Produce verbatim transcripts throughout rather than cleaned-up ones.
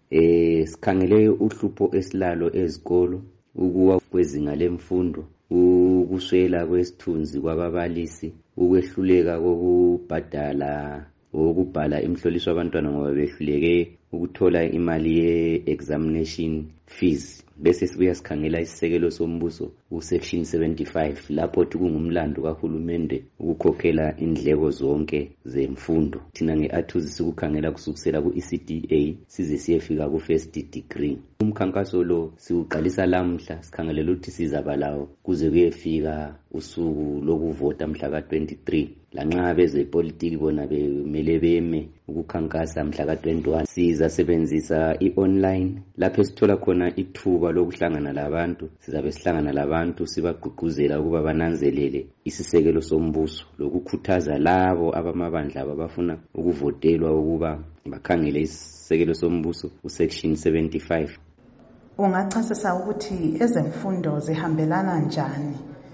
eh sikhangele uhlupho esilalo ezikolo, ukuwa kwezinga lemfundo, ukuswela kwesithunzi kwababalisi, ukwehluleka kokubhadala ukubhala imhloliso abantwana ngoba behluleke ukuthola imali ye-examination fees. Bese sibuya sikhangela isisekelo sombuso usection seventy-five lapho thi kungumlando kahulumende ukukhokhela indleko zonke zemfundo. Thina nge-Athuzi sikukhangela kusukisela ku-E C D A size siyefika ku-first degree. Umkhankaso lo siuqalisa lamhla, sikhangelela ukuthi sizaba lawo kuze kuyefika usuku lokuvota mhla ka twenty-three. Lanxa bezepolitiki bona bemele beme ukukhankasa mhla ka twenty-one. Sizasebenzisa i-online lapho sithola khona ithuba lokuhlangana labantu. Sizabe sihlangana labantu sibagqugquzela ukuba bananzelele isisekelo sombuso lokukhuthaza labo abamabandla abafuna ukuvotelwa ukuba bakhangele isisekelo sombuso usection seventy-five. Ungachasisa ukuthi ezemfundo zihambelana njani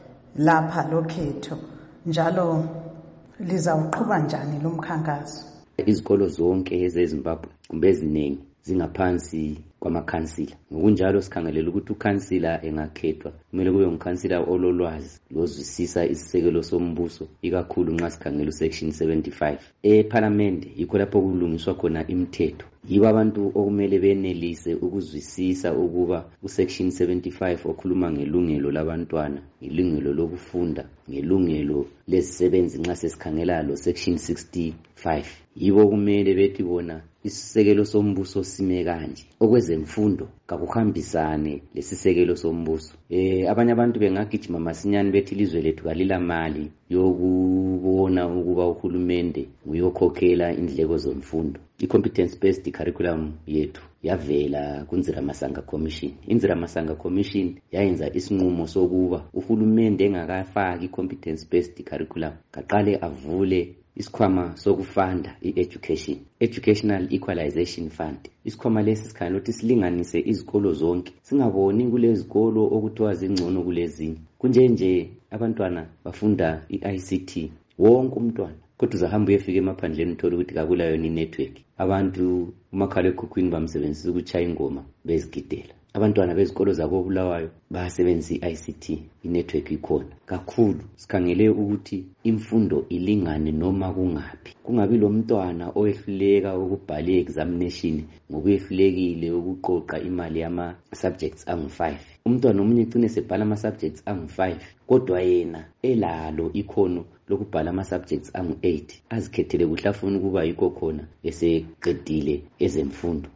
lapha lokhetho, njalo lizawuqhuba njani lo mkhankaso? Izikolo zonke ezeZimbabwe kumbe eziningi zingaphansi kwamakhansila. Ngokunjalo sikhangelela ukuthi ukhansila engakhethwa kumele kube ngukhansila ololwazi lozwisisa isisekelo sombuso, ikakhulu nxa sikhangela usection seventy-five. Eparlamente yikho lapho kulungiswa khona imithetho. Yibo abantu okumele benelise ukuzwisisa ukuba usection seventy-five okhuluma ngelungelo labantwana, ngelungelo lokufunda, ngelungelo lezisebenzi nxa sesikhangela lo section sixty-five. Yibo kumele bethi bona isisekelo sombuso sime kanje. Okwezemfundo kakuhambisane lesisekelo sombuso. Eh abanye abantu bengagijima masinyane bethi ilizwe lethu kalila mali yokubona ukuba uhulumende uyokhokhela indleko zemfundo. I-competence based curriculum yethu yavela kuNziramasanga Commission. INziramasanga Commission yayenza isinqumo sokuba uhulumende engakafaki i-competence based curriculum kaqale avule isikhwama sokufunda i-education, Educational Equalization Fund. Isikhwama lesi sikhangela ukuthi silinganise izikolo zonke, singaboni kulezi zikolo okuthiwa zingcono kulezinye. Kunje nje abantwana bafunda i-I C T, wonke umntwana, kodwa uzahamba uyefika emaphandleni uthola ukuthi kakulayo ni network. Abantu umakhalekhukhwini bamsebenzisa ukutshaya ingoma bezigidela. Abantwana bezikolo zakoBulawayo basebenzisa i-I C T, i-network ikhona. Kakhulu sikhangele ukuthi imfundo ilingane noma kungaphi. Kungabi lo mntwana oyehluleka ukubhala i-examination ngoba uyehlulekile ukuqoqa imali yama subjects angu five. Umntwana omunye ugcine sebhala ama subjects angu five kodwa yena elalo ikhono lokubhala ama subjects angu eight. Azikhethele kuhle afuna ukuba yikho khona eseqedile ezemfundo.